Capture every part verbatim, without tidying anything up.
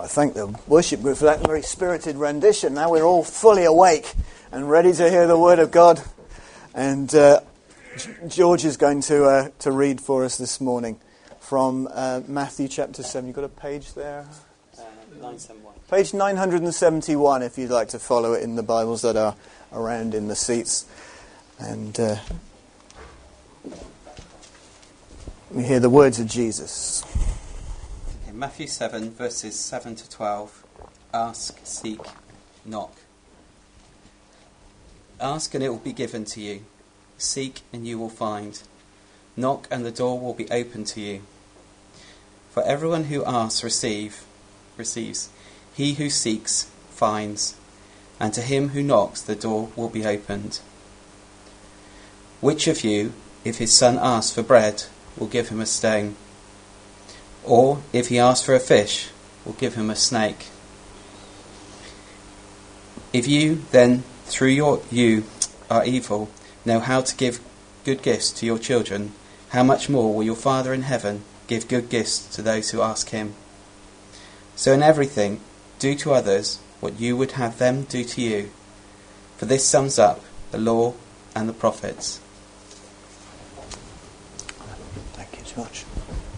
I thank the worship group for that very spirited rendition. Now we're all fully awake and ready to hear the Word of God. And uh, George is going to uh, to read for us this morning from uh, Matthew chapter seven. You've got a page there? Uh, nine seventy-one. Page nine seventy-one, if you'd like to follow it in the Bibles that are around in the seats. And uh, we hear the words of Jesus. Matthew seven, verses seven to twelve. Ask, seek, knock. Ask and it will be given to you. Seek and you will find. Knock and the door will be opened to you. For everyone who asks receive, receives. He who seeks finds. And to him who knocks the door will be opened. Which of you, if his son asks for bread, will give him a stone? Or, if he asks for a fish, will give him a snake? If you, then, through your you are evil, know how to give good gifts to your children, how much more will your Father in heaven give good gifts to those who ask him? So in everything, do to others what you would have them do to you, for this sums up the law and the prophets. Thank you so much.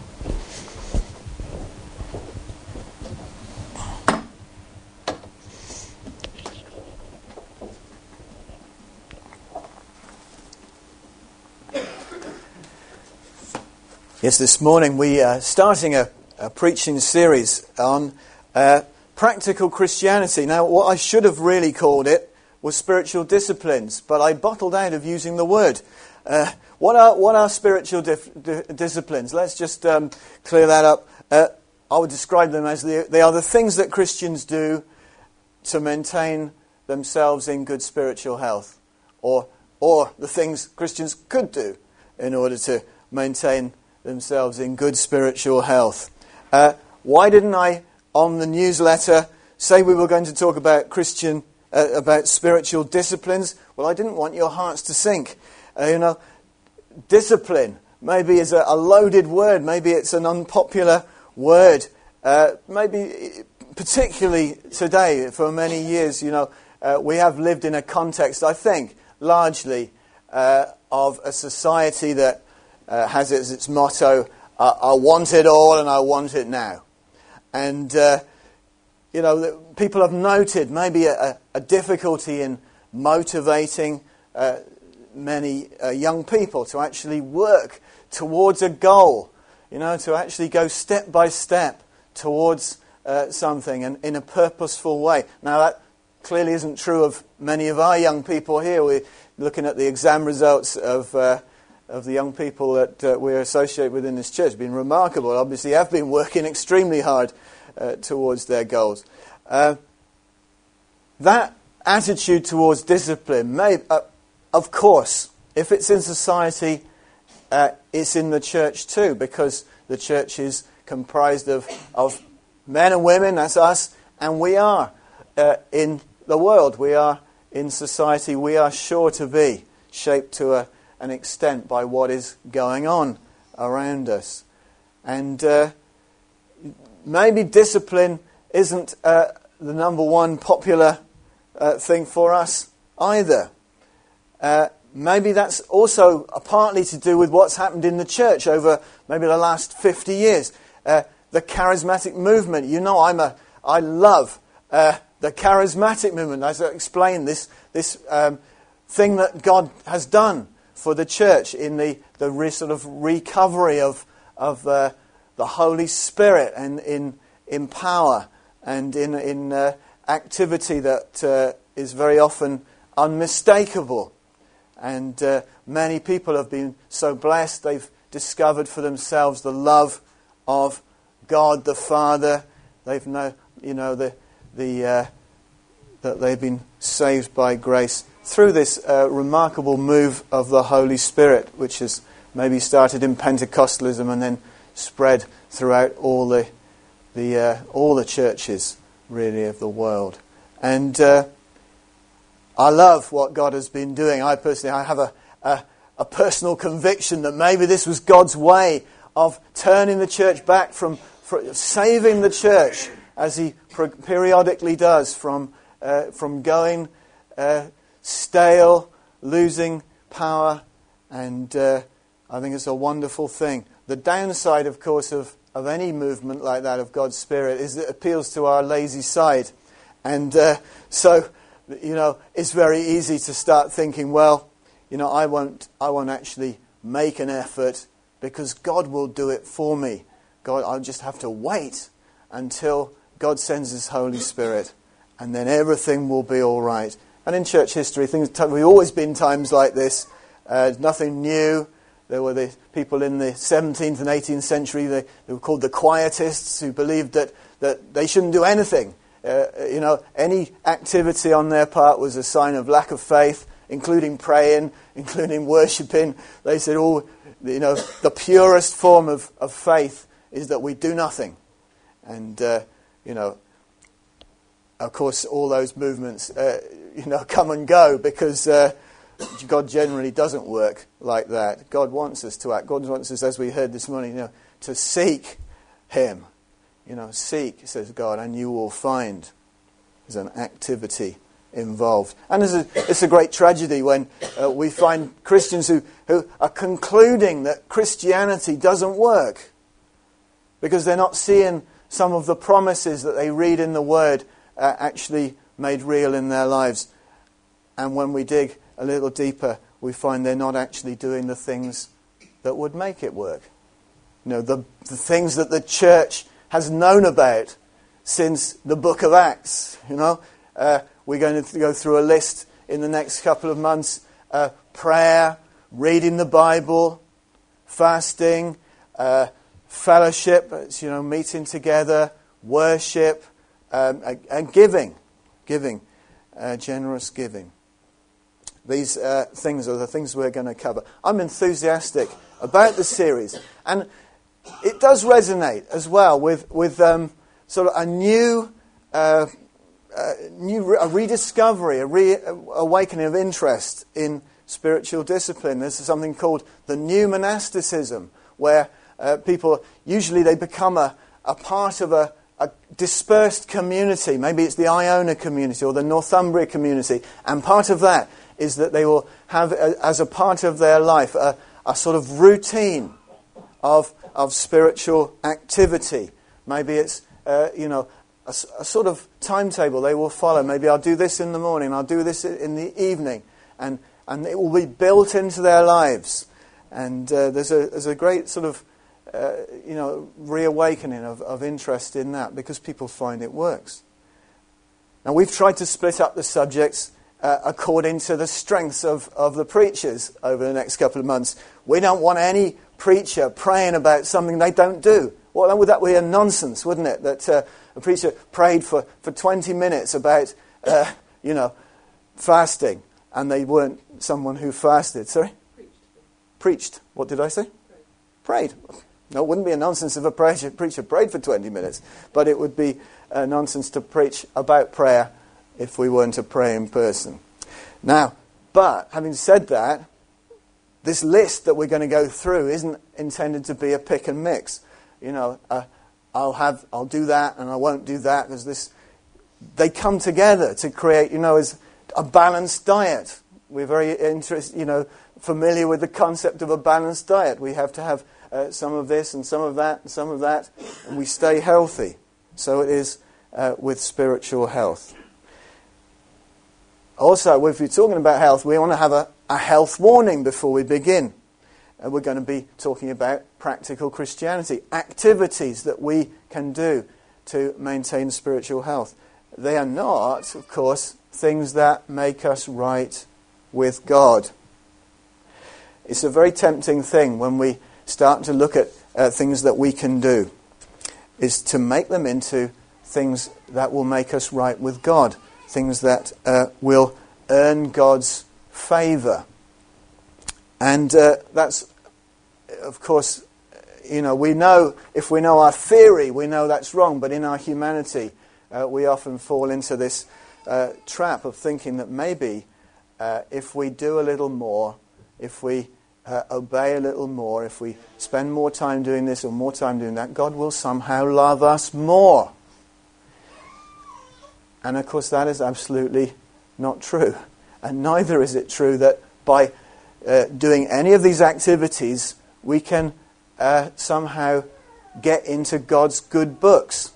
Yes, this morning we are starting a, a preaching series on uh, practical Christianity. Now, what I should have really called it was spiritual disciplines, but I bottled out of using the word. Uh, what are what are spiritual dif- di- disciplines? Let's just um, clear that up. Uh, I would describe them as the, they are the things that Christians do to maintain themselves in good spiritual health, or or the things Christians could do in order to maintain themselves in good spiritual health. Uh, why didn't I, on the newsletter, say we were going to talk about Christian, uh, about spiritual disciplines? Well, I didn't want your hearts to sink. Uh, you know, discipline maybe is a, a loaded word. Maybe it's an unpopular word. Uh, maybe particularly today, for many years, you know, uh, we have lived in a context, I think, largely uh, of a society that Uh, has as its motto, uh, I want it all and I want it now. And, uh, you know, people have noted maybe a, a difficulty in motivating uh, many uh, young people to actually work towards a goal, you know, to actually go step by step towards uh, something and in a purposeful way. Now, that clearly isn't true of many of our young people here. We're looking at the exam results of Uh, of the young people that uh, we're associated with in this church. It's been remarkable. Obviously, have been working extremely hard uh, towards their goals. Uh, that attitude towards discipline, may, uh, of course, if it's in society, uh, it's in the church too, because the church is comprised of, of men and women, that's us, and we are uh, in the world. We are in society. We are sure to be shaped to a an extent by what is going on around us. And uh, maybe discipline isn't uh, the number one popular uh, thing for us either. Uh, maybe that's also uh, partly to do with what's happened in the church over maybe the last fifty years. Uh, the charismatic movement. You know, I'm a, I love uh, the charismatic movement. As I explained, this, this um, thing that God has done for the church in the, the re, sort of recovery of, of uh, the Holy Spirit and in, in power and in, in uh, activity that uh, is very often unmistakable. And uh, many people have been so blessed, they've discovered for themselves the love of God the Father. They've know, you know, the, the, uh, that they've been saved by grace through this uh, remarkable move of the Holy Spirit, which has maybe started in Pentecostalism and then spread throughout all the the uh, all the churches, really, of the world. And uh, I love what God has been doing. I personally, I have a, a a personal conviction that maybe this was God's way of turning the church back from, from saving the church as he per- periodically does, from uh, from going uh, stale, losing power, and uh, I think it's a wonderful thing. The downside, of course, of, of any movement like that of God's Spirit is it appeals to our lazy side. And uh, so, you know, it's very easy to start thinking, well, you know, I won't, I won't actually make an effort because God will do it for me. God, I'll just have to wait until God sends His Holy Spirit, and then everything will be all right. And in church history, things we've always been times like this. Uh, nothing new. There were the people in the seventeenth and eighteenth century. They, they were called the Quietists, who believed that that they shouldn't do anything. Uh, you know, any activity on their part was a sign of lack of faith, including praying, including worshipping. They said, "Oh, you know, the purest form of, of faith is that we do nothing." And uh, you know, of course, all those movements, uh, you know, come and go because uh, God generally doesn't work like that. God wants us to act. God wants us, as we heard this morning, you know, to seek Him. You know, seek, says God, and you will find. There's an activity involved. And it's a, it's a great tragedy when uh, we find Christians who, who are concluding that Christianity doesn't work because they're not seeing some of the promises that they read in the Word uh, actually made real in their lives. And when we dig a little deeper, we find they're not actually doing the things that would make it work. You know, the, the things that the church has known about since the book of Acts. You know, uh, we're going to go through a list in the next couple of months. Uh, prayer, reading the Bible, fasting, uh, fellowship, you know, meeting together, worship, um, and giving, giving, uh, generous giving. These uh, things are the things we're going to cover. I'm enthusiastic about the series, and it does resonate as well with with um, sort of a new, uh, uh, new a rediscovery, a reawakening of interest in spiritual discipline. There's something called the new monasticism, where uh, people usually they become a, a part of a, a dispersed community. Maybe it's the Iona community or the Northumbria community, and part of that is that they will have, a, as a part of their life, a, a sort of routine of of spiritual activity. Maybe it's, uh, you know, a, a sort of timetable they will follow. Maybe I'll do this in the morning, I'll do this in the evening, and and it will be built into their lives. And uh, there's a there's a great sort of, uh, you know, reawakening of, of interest in that because people find it works. Now we've tried to split up the subjects Uh, according to the strengths of, of the preachers over the next couple of months. We don't want any preacher praying about something they don't do. Well, would that be a nonsense, wouldn't it? That uh, a preacher prayed for, for twenty minutes about, uh, you know, fasting, and they weren't someone who fasted. Sorry? Preached. Preached. What did I say? Prayed. Prayed. No, it wouldn't be a nonsense if a preacher, preacher prayed for twenty minutes, but it would be a nonsense to preach about prayer if we weren't a praying person. Now, but having said that, this list that we're going to go through isn't intended to be a pick and mix. You know, uh, I'll have, I'll do that and I won't do that because this. They come together to create, you know, as a balanced diet. We're very interest, you know, familiar with the concept of a balanced diet. We have to have uh, some of this and some of that and some of that, and we stay healthy. So it is uh, with spiritual health. Also, if we're talking about health, we want to have a, a health warning before we begin. And we're going to be talking about practical Christianity, activities that we can do to maintain spiritual health. They are not, of course, things that make us right with God. It's a very tempting thing when we start to look at uh, things that we can do, is to make them into things that will make us right with God. Things that uh, will earn God's favour. And uh, that's, of course, you know, we know, if we know our theory, we know that's wrong, but in our humanity, uh, we often fall into this uh, trap of thinking that maybe uh, if we do a little more, if we uh, obey a little more, if we spend more time doing this or more time doing that, God will somehow love us more. And of course that is absolutely not true. And neither is it true that by uh, doing any of these activities we can uh, somehow get into God's good books.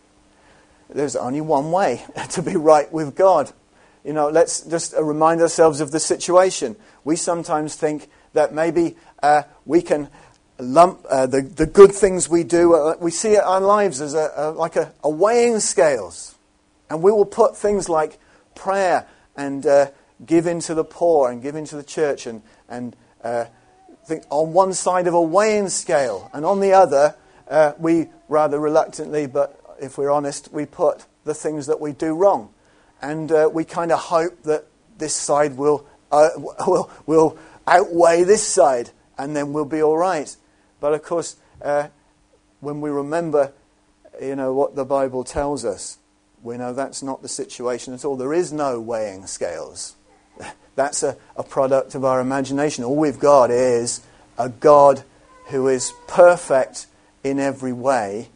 There's only one way to be right with God. You know, let's just uh, remind ourselves of the situation. We sometimes think that maybe uh, we can lump uh, the, the good things we do, uh, we see our lives as a, a, like a, a weighing scales. And we will put things like prayer and uh, giving to the poor and giving to the church and, and uh, think on one side of a weighing scale. And on the other, uh, we rather reluctantly, but if we're honest, we put the things that we do wrong. And uh, we kind of hope that this side will, uh, will, will outweigh this side, and then we'll be all right. But of course, uh, when we remember, you know, what the Bible tells us, we know that's not the situation at all. There is no weighing scales. That's a, a product of our imagination. All we've got is a God who is perfect in every way,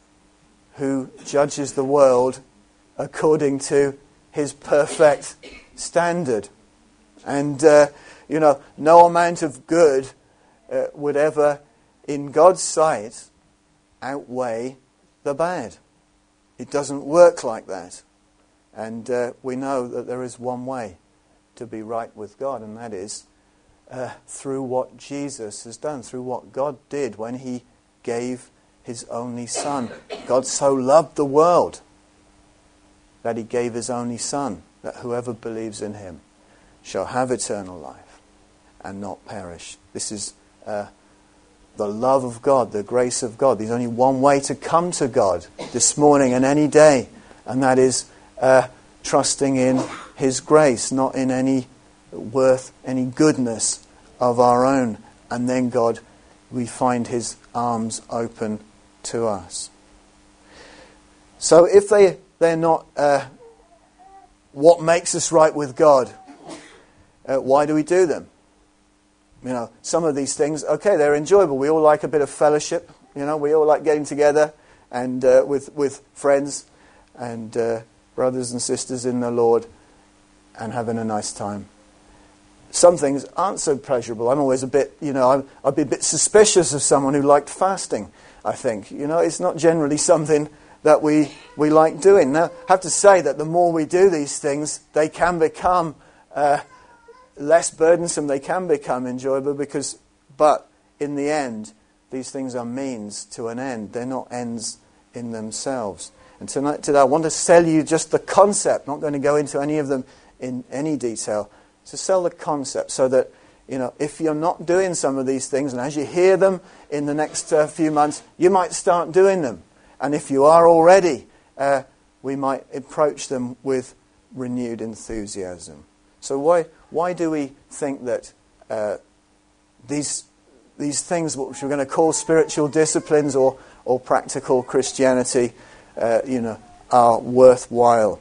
who judges the world according to his perfect standard. And, uh, you know, no amount of good uh, would ever, in God's sight, outweigh the bad. It doesn't work like that. And uh, we know that there is one way to be right with God, and that is uh, through what Jesus has done, through what God did when he gave his only Son. God so loved the world that he gave his only Son, that whoever believes in him shall have eternal life and not perish. This is uh, the love of God, the grace of God. There's only one way to come to God this morning and any day, and that is uh, trusting in his grace, not in any worth, any goodness of our own. And then God, we find his arms open to us. So if they, they're not uh, what makes us right with God, uh, why do we do them? You know, some of these things, okay, they're enjoyable. We all like a bit of fellowship. You know, we all like getting together and uh, with with friends and uh, brothers and sisters in the Lord and having a nice time. Some things aren't so pleasurable. I'm always a bit, you know, I'm, I'd be a bit suspicious of someone who liked fasting, I think. You know, it's not generally something that we, we like doing. Now, I have to say that the more we do these things, they can become Uh, less burdensome, they can become enjoyable, because, but in the end, these things are means to an end. They're not ends in themselves. And tonight, today, I want to sell you just the concept. Not going to go into any of them in any detail. To sell the concept so that, you know, if you're not doing some of these things, and as you hear them in the next uh, few months, you might start doing them. And if you are already, uh, we might approach them with renewed enthusiasm. So why why do we think that uh, these these things, which we're going to call spiritual disciplines or or practical Christianity, uh, you know, are worthwhile?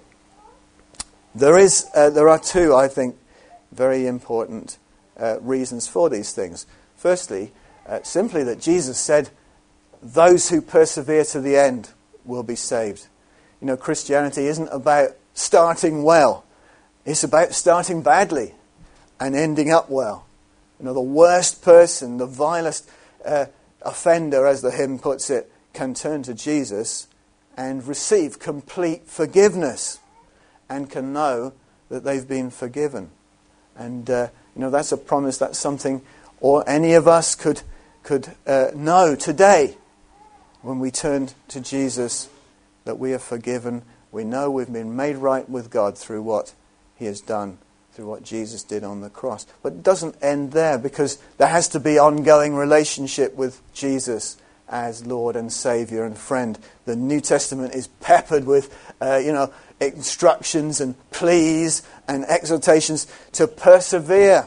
There is uh, there are two, I think, very important uh, reasons for these things. Firstly, uh, simply that Jesus said, "Those who persevere to the end will be saved." You know, Christianity isn't about starting well. It's about starting badly and ending up well. You know, the worst person, the vilest uh, offender, as the hymn puts it, can turn to Jesus and receive complete forgiveness and can know that they've been forgiven. And, uh, you know, that's a promise, that's something or any of us could, could uh, know today when we turn to Jesus, that we are forgiven. We know we've been made right with God through what he has done, through what Jesus did on the cross. But it doesn't end there, because there has to be ongoing relationship with Jesus as Lord and Saviour and friend. The New Testament is peppered with, uh, you know, instructions and pleas and exhortations to persevere.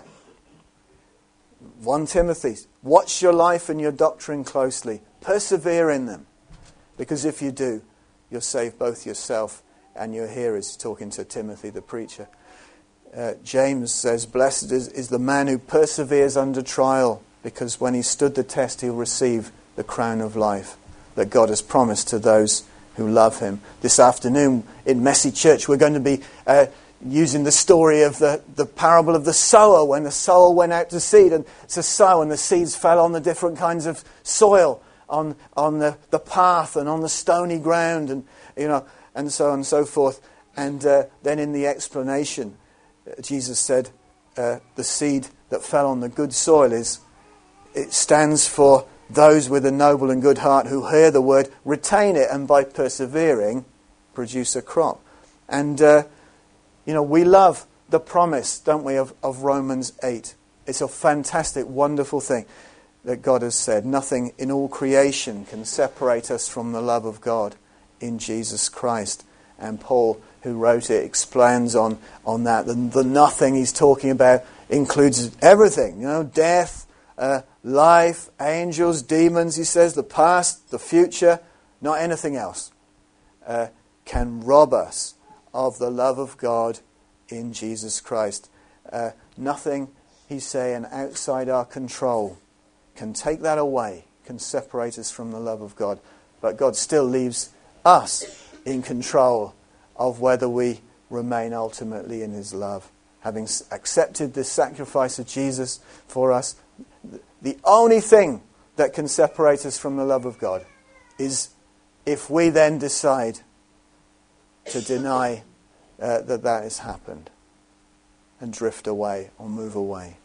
First Timothy, watch your life and your doctrine closely. Persevere in them, because if you do, you'll save both yourself and your hearers, talking to Timothy the preacher. Uh, James says, blessed is, is the man who perseveres under trial, because when he stood the test, he'll receive the crown of life that God has promised to those who love him. This afternoon in Messy Church we're going to be uh, using the story of the, the parable of the sower, when the sower went out to seed and to sow, and the seeds fell on the different kinds of soil, on on the, the path and on the stony ground, and you know, and so on and so forth. And uh, then in the explanation, uh, Jesus said, uh, the seed that fell on the good soil is, it stands for those with a noble and good heart who hear the word, retain it, and by persevering, produce a crop. And uh, you know, we love the promise, don't we, of, of Romans eight. It's a fantastic, wonderful thing that God has said. Nothing in all creation can separate us from the love of God in Jesus Christ. And Paul, who wrote it, expands on, on that. The, the nothing he's talking about includes everything. You know, death, uh, life, angels, demons, he says, the past, the future, not anything else uh, can rob us of the love of God in Jesus Christ. Uh, nothing, he's saying, outside our control can take that away, can separate us from the love of God. But God still leaves us in control of whether we remain ultimately in his love. Having accepted this sacrifice of Jesus for us, the only thing that can separate us from the love of God is if we then decide to deny uh, that that has happened and drift away or move away.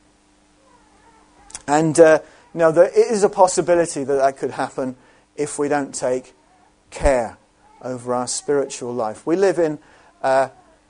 And uh, you know, there is a possibility that that could happen if we don't take care over our spiritual life. We live in uh,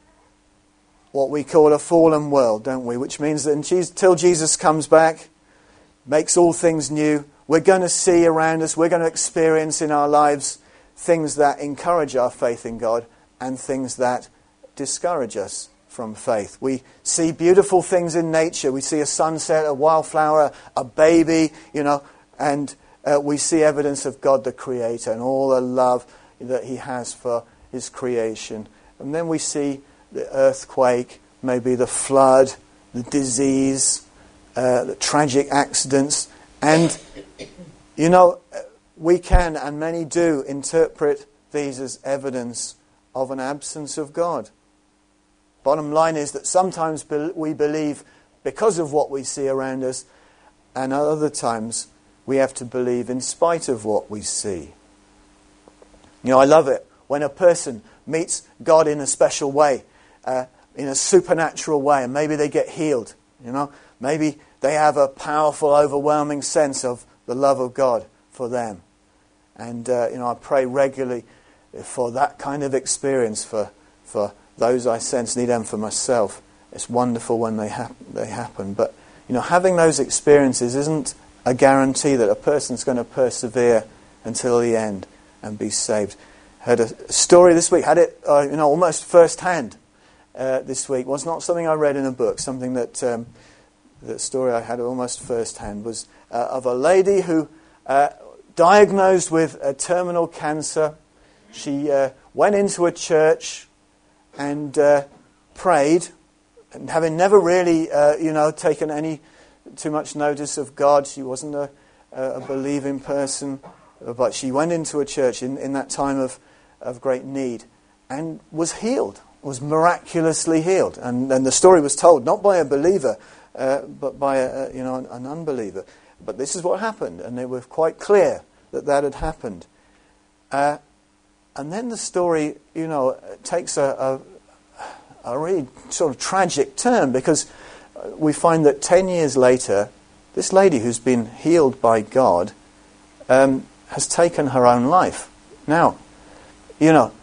what we call a fallen world, don't we? Which means that until Jesus comes back, makes all things new, we're going to see around us, we're going to experience in our lives things that encourage our faith in God and things that discourage us from faith. We see beautiful things in nature. We see a sunset, a wildflower, a baby, you know, and uh, we see evidence of God the Creator and all the love that he has for his creation. And then we see the earthquake, maybe the flood, the disease, uh, the tragic accidents. And, you know, we can, and many do, interpret these as evidence of an absence of God. Bottom line is that sometimes we believe because of what we see around us, and other times we have to believe in spite of what we see. You know, I love it when a person meets God in a special way, uh, in a supernatural way, and maybe they get healed, you know. Maybe they have a powerful, overwhelming sense of the love of God for them. And, uh, you know, I pray regularly for that kind of experience for, for those I sense need and for myself. It's wonderful when they, hap- they happen. But, you know, having those experiences isn't a guarantee that a person's going to persevere until the end and be saved. Heard a story this week, had it uh, you know almost first hand uh, this week. Was not something I read in a book. Something that um, the story I had almost first hand was uh, of a lady who uh, diagnosed with a terminal cancer. She uh, went into a church and uh, prayed, and having never really uh, you know taken any too much notice of God. She wasn't a, a believing person. But she went into a church in, in that time of, of great need and was healed, was miraculously healed. And, and the story was told not by a believer, uh, but by a, you know an, an unbeliever. But this is what happened, and they were quite clear that that had happened. Uh, and then the story, you know, takes a, a, a really sort of tragic turn, because we find that ten years later, this lady who's been healed by God um, has taken her own life. Now, you know,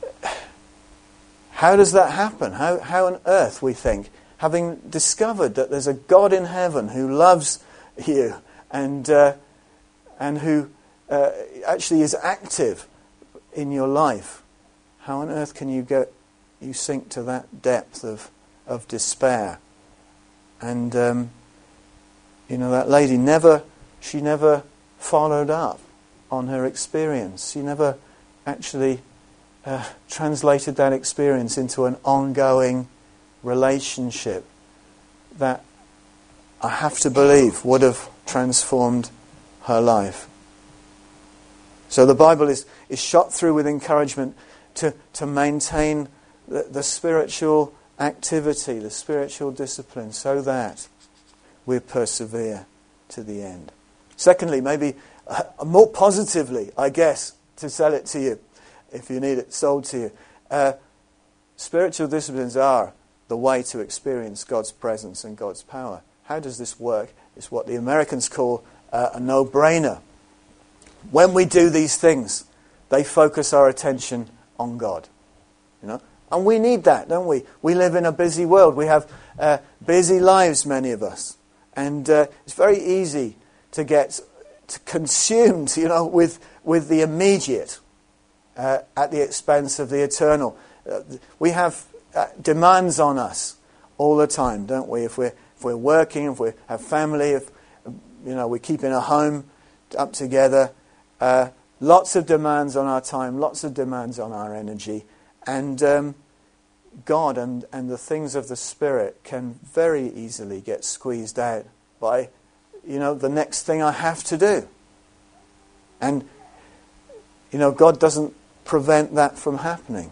how does that happen? How, how on earth, we think, having discovered that there's a God in heaven who loves you and uh, and who uh, actually is active in your life, how on earth can you go, you sink to that depth of, of despair? And, um, you know, that lady never, she never followed up on her experience. She never actually uh, translated that experience into an ongoing relationship that I have to believe would have transformed her life. So the Bible is, is shot through with encouragement to, to maintain the, the spiritual activity, the spiritual discipline, so that we persevere to the end. Secondly, maybe uh, more positively, I guess, to sell it to you, if you need it sold to you, uh, spiritual disciplines are the way to experience God's presence and God's power. How does this work? It's what the Americans call uh, a no-brainer. When we do these things, they focus our attention on God. You know, and we need that, don't we? We live in a busy world. We have uh, busy lives, many of us, and uh, it's very easy to get to consumed, you know, with with the immediate uh, at the expense of the eternal. Uh, we have uh, demands on us all the time, don't we? If we're if we're working, if we have family, if you know we're keeping a home up together. Uh, lots of demands on our time, lots of demands on our energy. And um, God and, and the things of the Spirit can very easily get squeezed out by, you know, the next thing I have to do. And, you know, God doesn't prevent that from happening.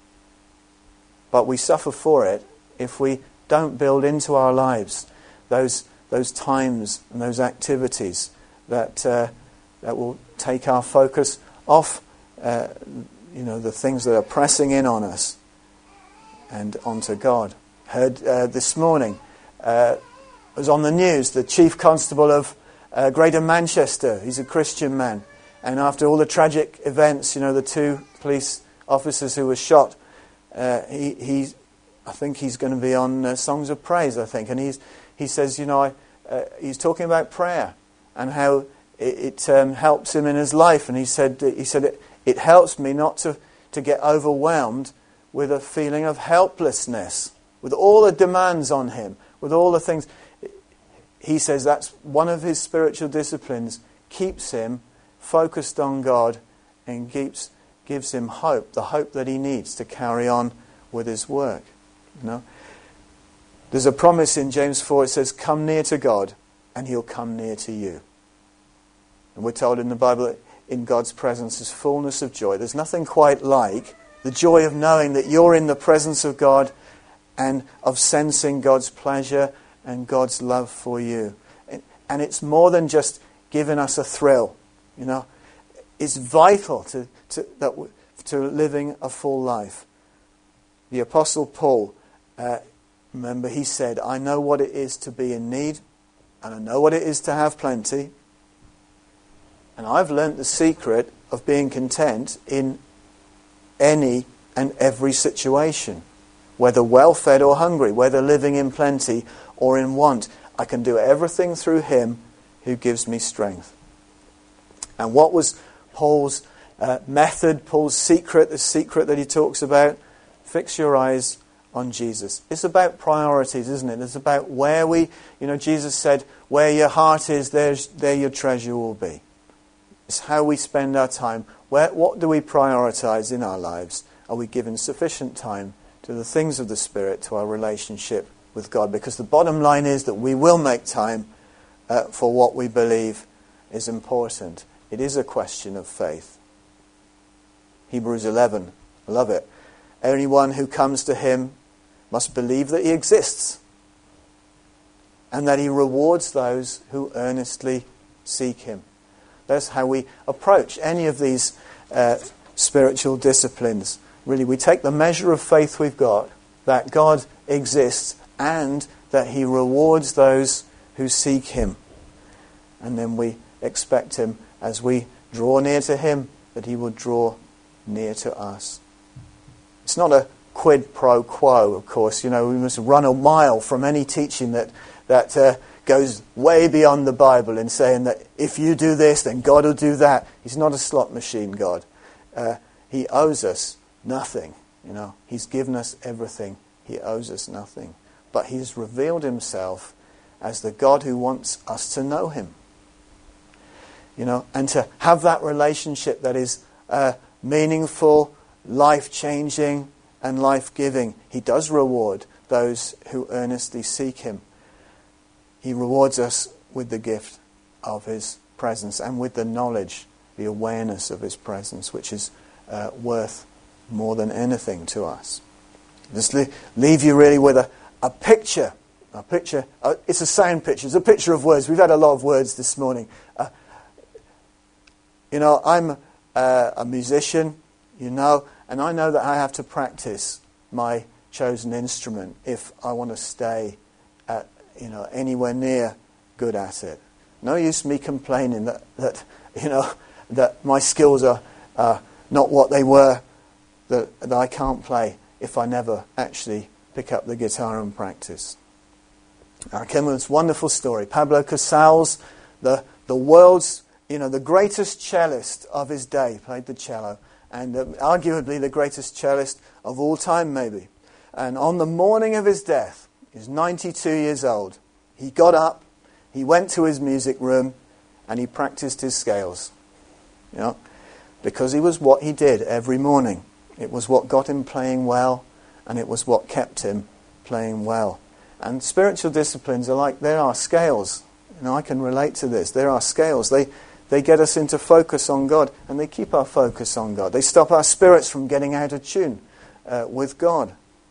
But we suffer for it if we don't build into our lives those those times and those activities that uh, that will take our focus off, uh, you know, the things that are pressing in on us and onto God. Heard uh, this morning, uh, it was on the news, the Chief Constable of uh, Greater Manchester, he's a Christian man, and after all the tragic events, you know, the two police officers who were shot, uh, he, he, I think he's going to be on uh, Songs of Praise, I think, and he's, he says, you know, I, uh, he's talking about prayer and how It, it um, helps him in his life, and he said, he said it, it helps me not to, to get overwhelmed with a feeling of helplessness, with all the demands on him, with all the things. He says that's one of his spiritual disciplines, keeps him focused on God and keeps gives him hope, the hope that he needs to carry on with his work. You know, there's a promise in James four. It says, "Come near to God, and He'll come near to you." And we're told in the Bible that in God's presence is fullness of joy. There's nothing quite like the joy of knowing that you're in the presence of God and of sensing God's pleasure and God's love for you. And it's more than just giving us a thrill, you know. It's vital to to, that, to living a full life. The Apostle Paul, uh, remember, he said, "I know what it is to be in need, and I know what it is to have plenty. And I've learnt the secret of being content in any and every situation, whether well-fed or hungry, whether living in plenty or in want. I can do everything through Him who gives me strength." And what was Paul's uh, method, Paul's secret, the secret that he talks about? Fix your eyes on Jesus. It's about priorities, isn't it? It's about where we, you know, Jesus said, where your heart is, there's, there your treasure will be. It's how we spend our time. Where, what do we prioritize in our lives? Are we giving sufficient time to the things of the Spirit, to our relationship with God? Because the bottom line is that we will make time uh, for what we believe is important. It is a question of faith. Hebrews eleven, I love it. Anyone who comes to Him must believe that He exists and that He rewards those who earnestly seek Him. That's how we approach any of these uh, spiritual disciplines. Really, we take the measure of faith we've got, that God exists and that He rewards those who seek Him. And then we expect Him, as we draw near to Him, that He will draw near to us. It's not a quid pro quo, of course. You know, we must run a mile from any teaching that that uh, goes way beyond the Bible in saying that if you do this, then God will do that. He's not a slot machine, God. Uh, he owes us nothing. You know, He's given us everything. He owes us nothing. But He's revealed Himself as the God who wants us to know Him. You know, and to have that relationship that is uh, meaningful, life-changing, and life-giving. He does reward those who earnestly seek Him. He rewards us with the gift of His presence and with the knowledge the awareness of his presence, which is uh, worth more than anything to us. Just le- leave you really with a, a picture. A picture. Uh, it's a sound picture. It's a picture of words. We've had a lot of words this morning. Uh, you know, I'm uh, a musician, you know, and I know that I have to practice my chosen instrument if I want to stay at, you know, anywhere near good at it. No use me complaining that, that you know, that my skills are uh, not what they were, that, that I can't play if I never actually pick up the guitar and practice. I came with this wonderful story. Pablo Casals, the the world's, you know, the greatest cellist of his day, played the cello, and uh, arguably the greatest cellist of all time, maybe. And on the morning of his death, he's ninety-two years old, he got up, he went to his music room, and he practiced his scales. You know, because he was what he did every morning. It was what got him playing well, and it was what kept him playing well. And spiritual disciplines are like, there are scales. You know, I can relate to this. There are scales. They they get us into focus on God, and they keep our focus on God. They stop our spirits from getting out of tune uh, with God.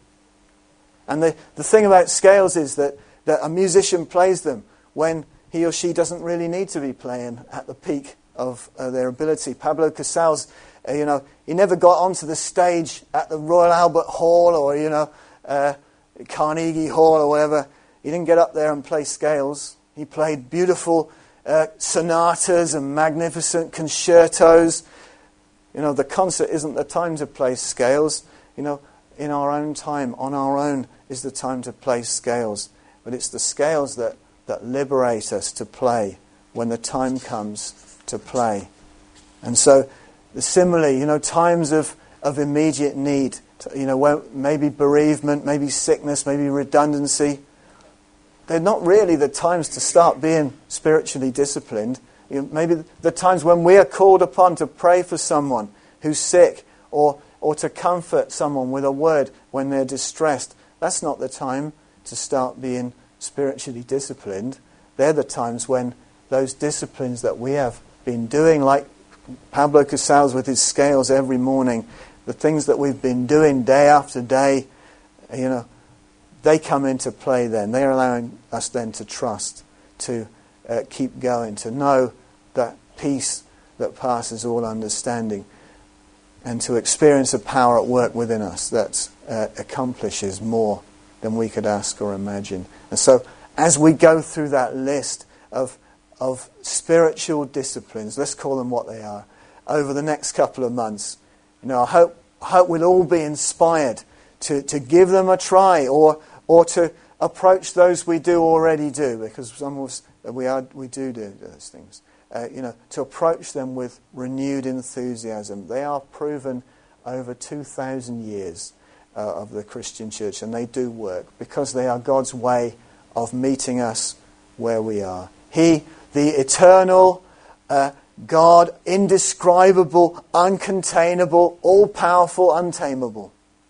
And the, the thing about scales is that, that a musician plays them when he or she doesn't really need to be playing at the peak of uh, their ability. Pablo Casals, uh, you know, he never got onto the stage at the Royal Albert Hall or, you know, uh, Carnegie Hall or whatever. He didn't get up there and play scales. He played beautiful uh, sonatas and magnificent concertos. You know, the concert isn't the time to play scales. You know, in our own time, on our own, is the time to play scales. But it's the scales that, that liberate us to play when the time comes to play. And so, similarly, you know, times of, of immediate need, you know, where maybe bereavement, maybe sickness, maybe redundancy, they're not really the times to start being spiritually disciplined. You know, maybe the times when we are called upon to pray for someone who's sick, or or to comfort someone with a word when they're distressed. That's not the time to start being spiritually disciplined. They're the times when those disciplines that we have been doing, like Pablo Casals with his scales every morning, the things that we've been doing day after day, you know, they come into play then. They're allowing us then to trust, to uh, keep going, to know that peace that passes all understanding, and to experience a power at work within us that uh, accomplishes more than we could ask or imagine. And so, as we go through that list of of spiritual disciplines, let's call them what they are, over the next couple of months, you know, I hope I hope we'll all be inspired to, to give them a try, or or to approach those we do already do, because some of us we are we do do those things. Uh, you know, to approach them with renewed enthusiasm. They are proven over two thousand years uh, of the Christian church, and they do work because they are God's way of meeting us where we are. He, the eternal uh, God, indescribable, uncontainable, all-powerful, untamable.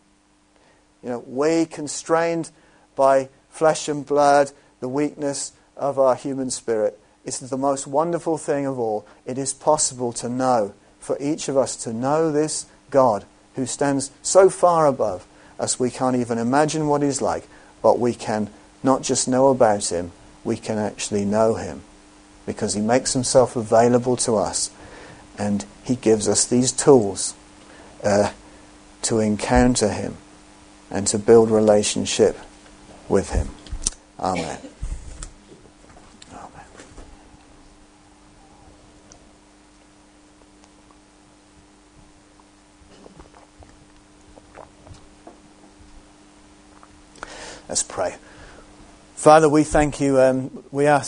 You know, we, constrained by flesh and blood, the weakness of our human spirit, it's the most wonderful thing of all. It is possible to know, for each of us to know this God who stands so far above us we can't even imagine what he's like, but we can not just know about him, we can actually know him, because he makes himself available to us, and he gives us these tools uh, to encounter him and to build relationship with him. Amen. Let's pray. Father, we thank you. Um, we ask